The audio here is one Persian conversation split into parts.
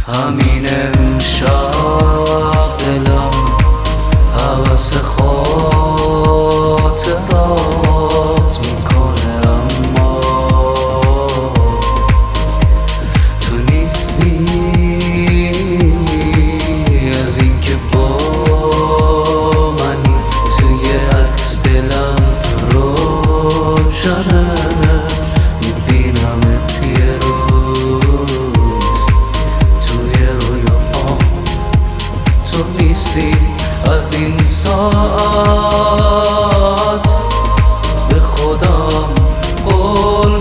همین امشب دلم هوس خاطرات میکنه، اما تو نیستی. از اینکه با منی توی عکس دلم روشنه، میبینمت یه روز توی رویاام، تو نیستی. از این ساعت به خودم قول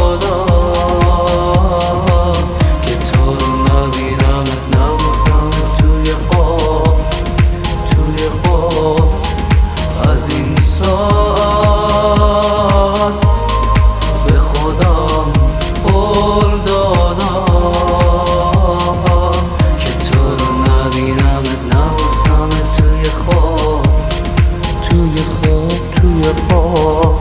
دادم که تو رو نبینمت، نبوسمت توی خواب، توی خواب. از این ساعت به خودم قول دادم که تو رو نبینمت، نبوسمت توی خواب، توی خواب، توی خواب.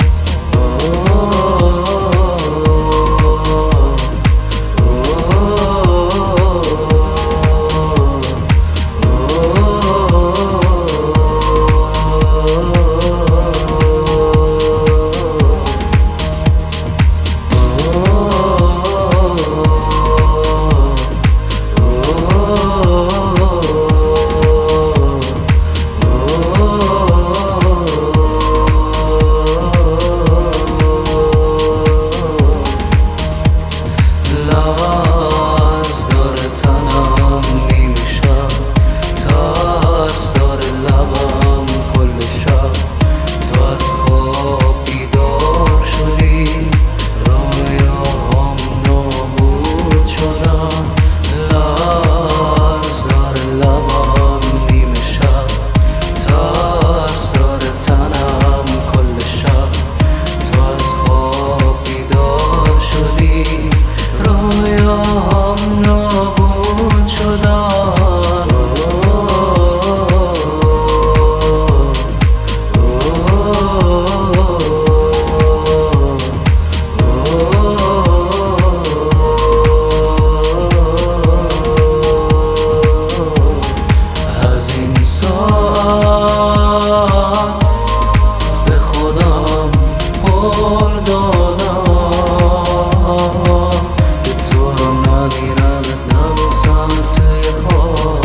لرز داره تنم نیمه شب، ترس داره لبم کل شب. تو از خواب بیدار شدی، رویاهام نابود شدن. لرز داره لبم نیمه شب، ترس داره تنم کل شب. تو از خواب بیدار شدی، رویاهام نابود شدن. از این ساعت به خودم قول دادم که تو رو نبینمت، نبوسمت توی خواب.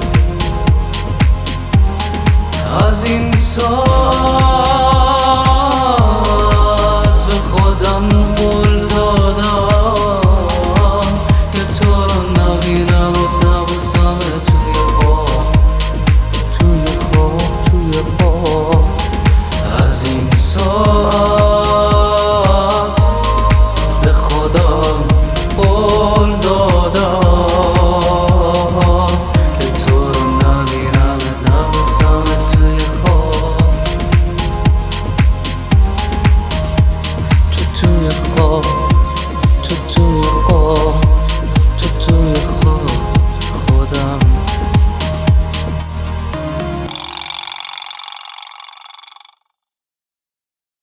از این ساعت به خودم قول دادم که تو رو نبینمت، نبوسمت توی خواب، توی خواب، توی خواب. از این ساعت به خودم قول دادم که تو رو نبینمت، نبوسمت توی خواب، تو توی خواب، تو توی